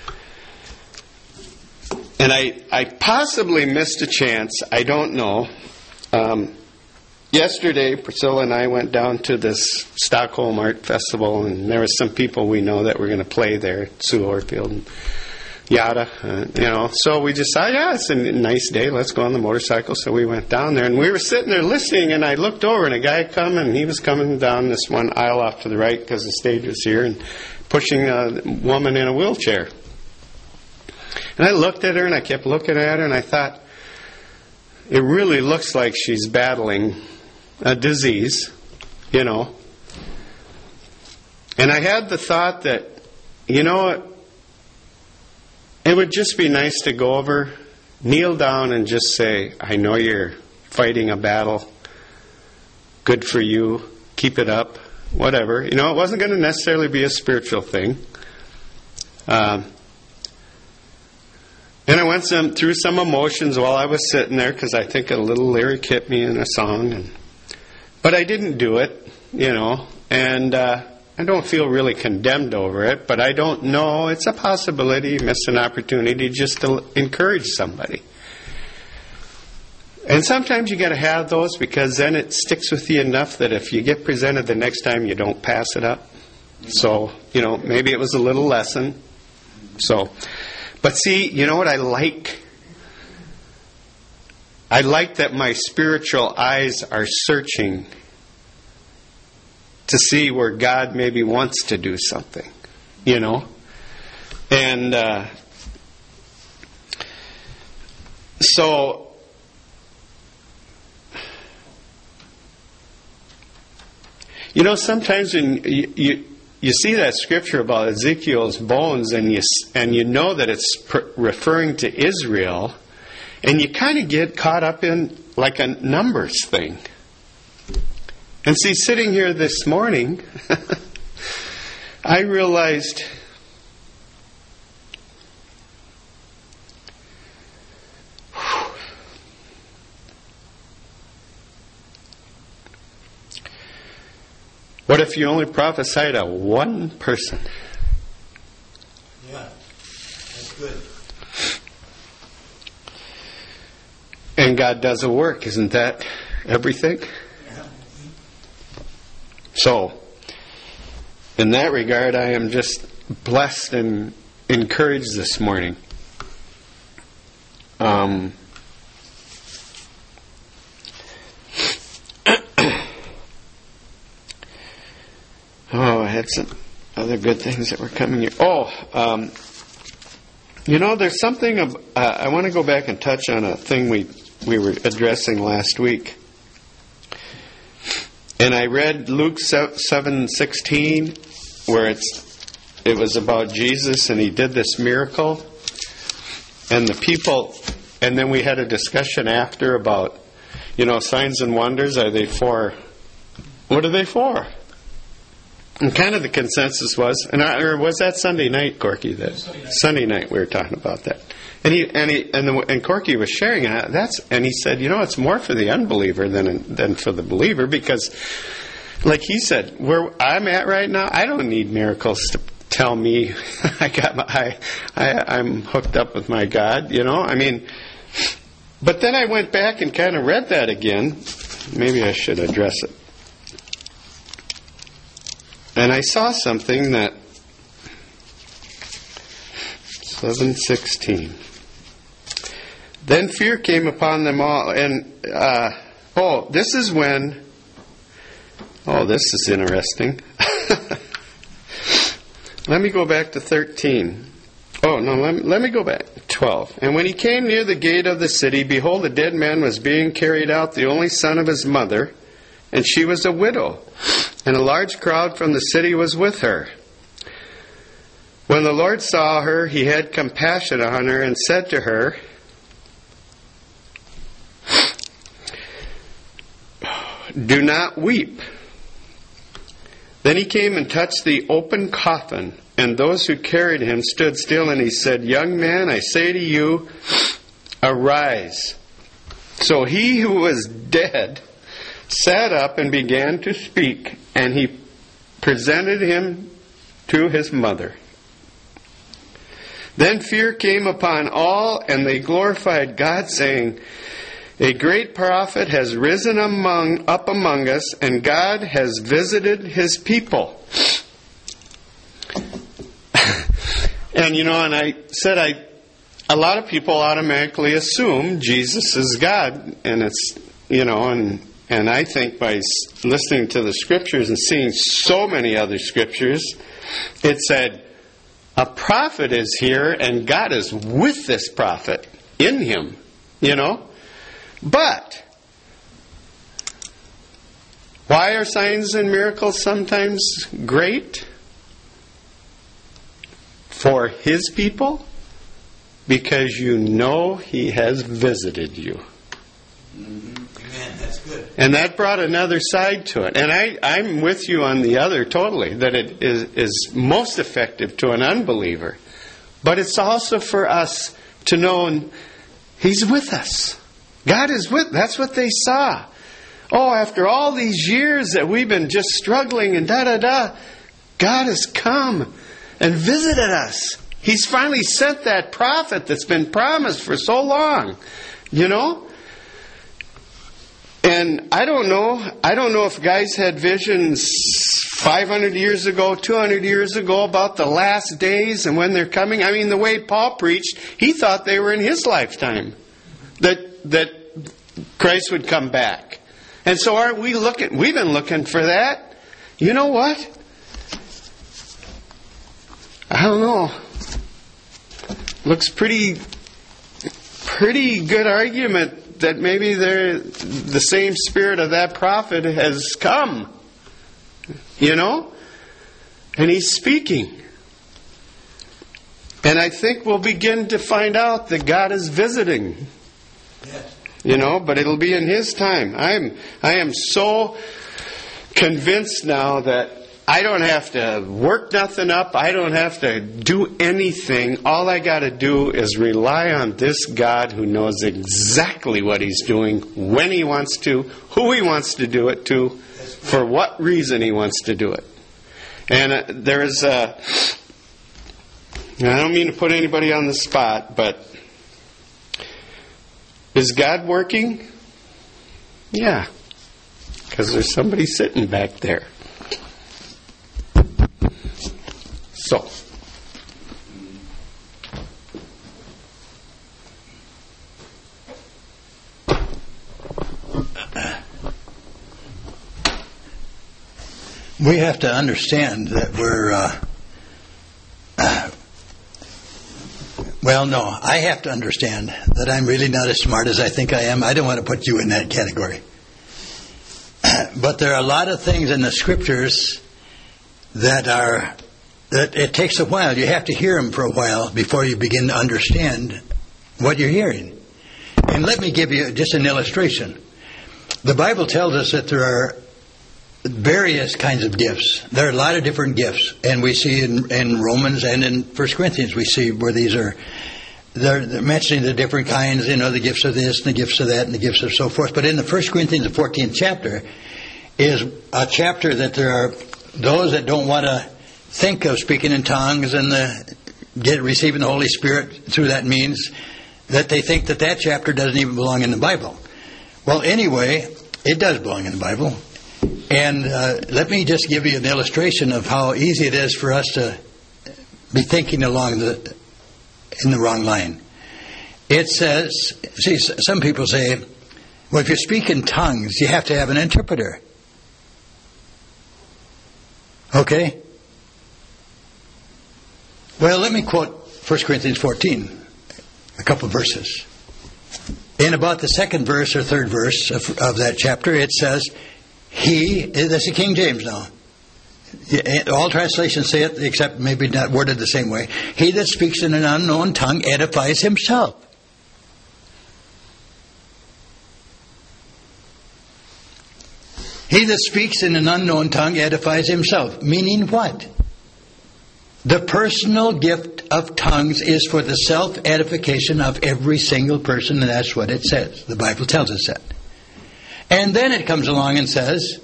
Speaker 10: And I, I possibly missed a chance. I don't know. Um, yesterday, Priscilla and I went down to this Stockholm Art Festival, and there were some people we know that were going to play there, Sue Orfield and Yada, uh, you know. So we decided, yeah, it's a nice day. Let's go on the motorcycle. So we went down there, and we were sitting there listening, and I looked over, and a guy come, and he was coming down this one aisle off to the right because the stage was here, and pushing a woman in a wheelchair. And I looked at her, and I kept looking at her, and I thought, it really looks like she's battling a disease, you know. And I had the thought that, you know, it would just be nice to go over, kneel down, and just say, I know you're fighting a battle. Good for you. Keep it up. Whatever. You know, it wasn't going to necessarily be a spiritual thing. Um, and I went some, through some emotions while I was sitting there, because I think a little lyric hit me in a song. And, but I didn't do it, you know. And uh, I don't feel really condemned over it, but I don't know. It's a possibility, miss an opportunity just to encourage somebody. And sometimes you got to have those, because then it sticks with you enough that if you get presented the next time, you don't pass it up. So, you know, maybe it was a little lesson. So, but see, you know what I like? I like that my spiritual eyes are searching to see where God maybe wants to do something, you know. And uh, so, you know, sometimes when you, you you see that scripture about Ezekiel's bones, and you and you know that it's pr- referring to Israel, and you kind of get caught up in like a numbers thing. And see, sitting here this morning, I realized what if you only prophesy to one person?
Speaker 1: Yeah, that's good.
Speaker 10: And God does a work. Isn't that everything? So, in that regard, I am just blessed and encouraged this morning. Um, oh, I had some other good things that were coming here. Oh, um, you know, there's something. Of, uh, I want to go back and touch on a thing we we were addressing last week. And I read Luke seven sixteen, where it's it was about Jesus and he did this miracle, and the people, and then we had a discussion after about, you know, signs and wonders. Are they for? What are they for? And kind of the consensus was, and I, or was that Sunday night, Corky? That Sunday night. Sunday night we were talking about that, and he and he and, the, and Corky was sharing it. That's and he said, you know, it's more for the unbeliever than than for the believer, because, like he said, where I'm at right now, I don't need miracles to tell me I got my I, I I'm hooked up with my God. You know, I mean, but then I went back and kind of read that again. Maybe I should address it. And I saw something that seven sixteen. Then fear came upon them all, and uh, oh, this is when. Oh, this is interesting. Let me go back to thirteen. Oh no, let me, let me go back. twelve. And when he came near the gate of the city, behold, a dead man was being carried out, the only son of his mother, and she was a widow. And a large crowd from the city was with her. When the Lord saw her, he had compassion on her and said to her, do not weep. Then he came and touched the open coffin, and those who carried him stood still, and he said, young man, I say to you, arise. So he who was dead sat up and began to speak, and he presented him to his mother. Then fear came upon all, and they glorified God, saying, a great prophet has risen among up among us, and God has visited his people. And you know, and I said I a lot of people automatically assume Jesus is God, and it's, you know, and And I think by listening to the scriptures and seeing so many other scriptures, it said, a prophet is here and God is with this prophet in him, you know. But, why are signs and miracles sometimes great? For his people? Because you know he has visited you.
Speaker 8: Mm-hmm. Amen. That's good.
Speaker 10: And that brought another side to it. And I, I'm with you on the other totally, that it is, is most effective to an unbeliever. But it's also for us to know he's with us. God is with, that's what they saw. Oh, after all these years that we've been just struggling and da-da-da, God has come and visited us. He's finally sent that prophet that's been promised for so long. You know? And I don't know, I don't know if guys had visions five hundred years ago, two hundred years ago about the last days and when they're coming. I mean, the way Paul preached, he thought they were in his lifetime. That that Christ would come back. And so aren't we looking, we've been looking for that. You know what? I don't know. Looks pretty, pretty good argument that maybe they're, the same spirit of that prophet has come. You know? And he's speaking. And I think we'll begin to find out that God is visiting.
Speaker 8: Yes.
Speaker 10: You know, but it'll be in his time. I'm I am so convinced now that I don't have to work nothing up. I don't have to do anything. All I got to do is rely on this God who knows exactly what he's doing, when he wants to, who he wants to do it to, for what reason he wants to do it. And uh, there is a... I don't mean to put anybody on the spot, but Is God working? Yeah. Because there's somebody sitting back there. So.
Speaker 1: We have to understand that we're, uh, uh, well, no, I have to understand that I'm really not as smart as I think I am. I don't want to put you in that category. But there are a lot of things in the Scriptures that are, that it takes a while. You have to hear them for a while before you begin to understand what you're hearing. And let me give you just an illustration. The Bible tells us that there are various kinds of gifts. There are a lot of different gifts, and we see in, in Romans and in First Corinthians we see where these are they're, they're mentioning the different kinds, you know, the gifts of this and the gifts of that and the gifts of so forth. But in the First Corinthians, the fourteenth chapter, is a chapter that there are those that don't want to think of speaking in tongues and the get receiving the Holy Spirit through that means, that they think that that chapter doesn't even belong in the Bible. Well, anyway, it does belong in the Bible. And uh, let me just give you an illustration of how easy it is for us to be thinking along the in the wrong line. It says, see, some people say, well, if you speak in tongues, you have to have an interpreter. Okay? Well, let me quote First Corinthians fourteen, a couple of verses. In about the second verse or third verse of, of that chapter, it says, He, that's the King James now. All translations say it, except maybe not worded the same way. He that speaks in an unknown tongue edifies himself. He that speaks in an unknown tongue edifies himself. Meaning what? The personal gift of tongues is for the self-edification of every single person, and that's what it says. The Bible tells us that. And then it comes along and says,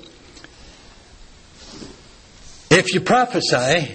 Speaker 1: if you prophesy,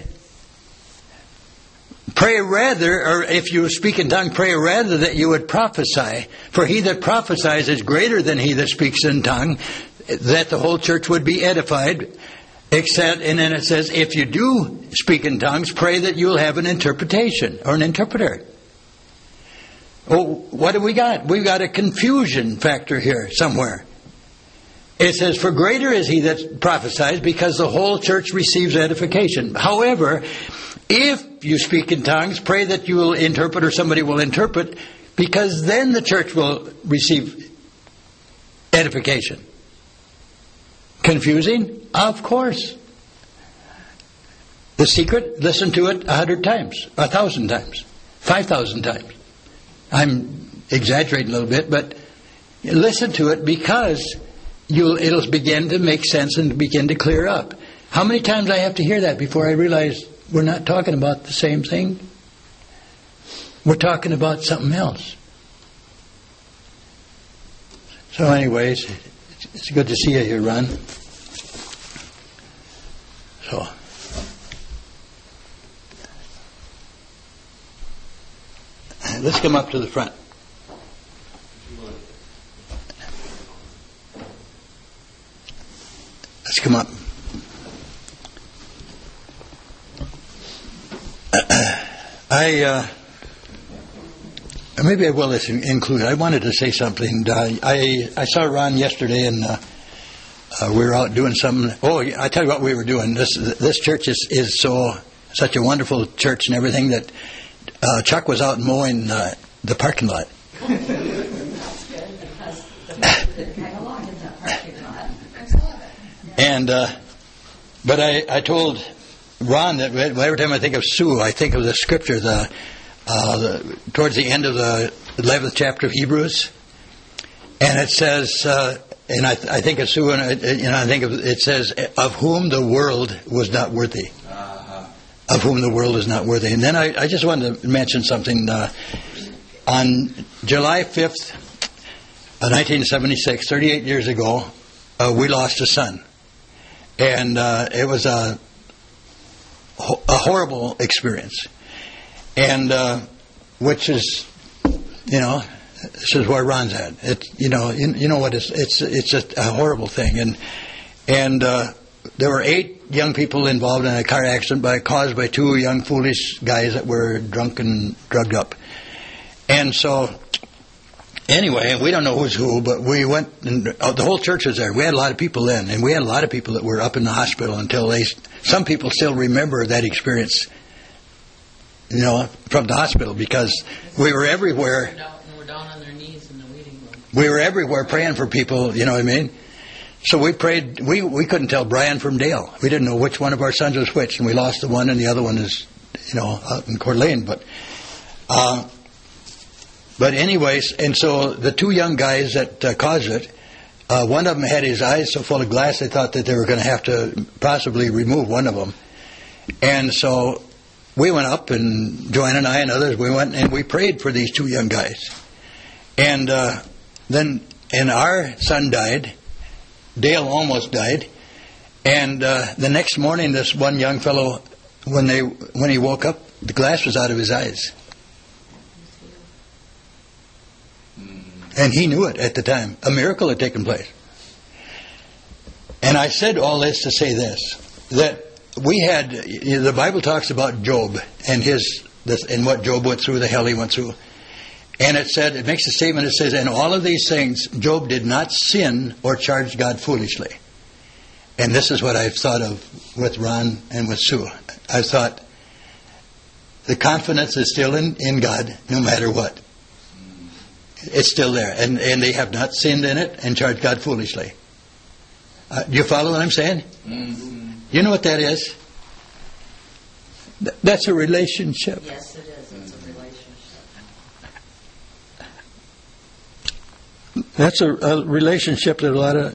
Speaker 1: pray rather, or if you speak in tongue, pray rather that you would prophesy. For he that prophesies is greater than he that speaks in tongue, that the whole church would be edified. Except, and then it says, if you do speak in tongues, pray that you'll have an interpretation or an interpreter. Oh, what have we got? We've got a confusion factor here somewhere. It says, for greater is he that prophesies, because the whole church receives edification. However, if you speak in tongues, pray that you will interpret or somebody will interpret, because then the church will receive edification. Confusing? Of course. The secret, listen to it a hundred times, a thousand times, five thousand times. I'm exaggerating a little bit, but listen to it because You'll, it'll begin to make sense and begin to clear up. How many times I have to hear that before I realize we're not talking about the same thing? We're talking about something else. So anyways, it's good to see you here, Ron. So, let's come up to the front. Let's come up. I uh, maybe I will include. I wanted to say something. Uh, I I saw Ron yesterday, and uh, uh, we were out doing something. Oh, I tell you what we were doing. This this church is, is so such a wonderful church and everything that uh, Chuck was out mowing uh, the parking lot.
Speaker 3: That's good because the road kind of long in that parking lot. I saw that.
Speaker 1: And, uh, but I, I told Ron that every time I think of Sue, I think of the scripture, the, uh, the towards the end of the eleventh chapter of Hebrews, and it says, uh, and I, I think of Sue, and I, you know, I think of it says, of whom the world was not worthy, uh-huh. of whom the world is not worthy. And then I, I just wanted to mention something. Uh, on July fifth, uh, nineteen seventy-six, thirty-eight years ago, uh, we lost a son. And uh, it was a, a horrible experience. And uh, which is, you know, this is where Ron's at. It's, you know, you, you know what? It's it's it's just a horrible thing. And and uh, there were eight young people involved in a car accident by caused by two young foolish guys that were drunk and drugged up. And so, anyway, we don't know who's who, but we went, and uh, the whole church was there. We had a lot of people in, and we had a lot of people that were up in the hospital until they. Some people still remember that experience, you know, from the hospital, because we were everywhere.
Speaker 4: We're down on their knees in the waiting room.
Speaker 1: We were everywhere praying for people, you know what I mean? So we prayed, we, we couldn't tell Brian from Dale. We didn't know which one of our sons was which, and we lost the one, and the other one is, you know, out in Coeur d'Alene. But, uh, but anyways, and so the two young guys that uh, caused it, uh, one of them had his eyes so full of glass they thought that they were going to have to possibly remove one of them. And so we went up, and Joanne and I and others, we went and we prayed for these two young guys. And uh, then, and our son died. Dale almost died. And uh, the next morning, this one young fellow, when they when he woke up, the glass was out of his eyes. And he knew it at the time. A miracle had taken place. And I said all this to say this, that we had, the Bible talks about Job and his, this, and what Job went through, the hell he went through. And it said, it makes a statement, it says, in all of these things, Job did not sin or charge God foolishly. And this is what I've thought of with Ron and with Sue. I thought, the confidence is still in, in God, no matter what. It's still there. And, and they have not sinned in it and charged God foolishly. Uh, do you follow what I'm saying? Mm-hmm. You know what that is? Th- that's a relationship.
Speaker 3: Yes, it is. It's a relationship.
Speaker 1: That's a, a relationship that a lot of